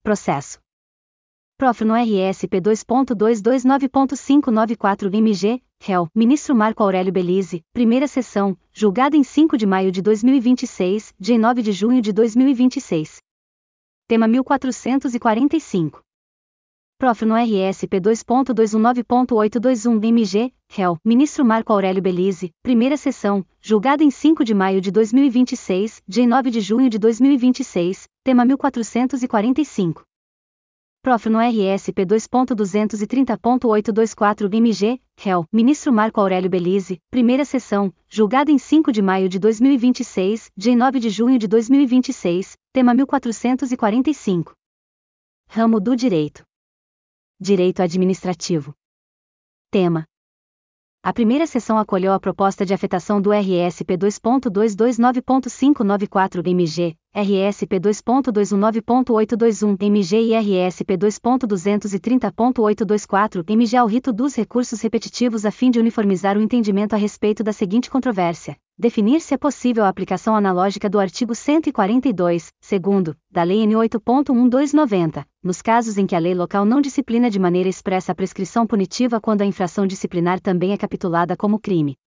Processo. Prof. no RSP 2.229.594 MG, réu, ministro Marco Aurélio Belize, primeira sessão, julgado em 5 de maio de 2026, dia 9 de junho de 2026. Tema 1445. Prof. no RSP 2.219.821 MG, réu, ministro Marco Aurélio Belize, primeira sessão, julgado em 5 de maio de 2026, dia 9 de junho de 2026, tema 1445. Prof. no RSP 2.230.824 MG, réu, ministro Marco Aurélio Belize, primeira sessão, julgado em 5 de maio de 2026, dia 9 de junho de 2026, tema 1445. Ramo do Direito. Direito Administrativo. Tema. A primeira sessão acolheu a proposta de afetação do RSP 2.229.594 MG, RSP 2.219.821 MG e RSP 2.230.824 MG ao rito dos recursos repetitivos a fim de uniformizar o entendimento a respeito da seguinte controvérsia: definir se é possível a aplicação analógica do artigo 142, segundo, da Lei N. 8.1290, nos casos em que a lei local não disciplina de maneira expressa a prescrição punitiva quando a infração disciplinar também é capitulada como crime.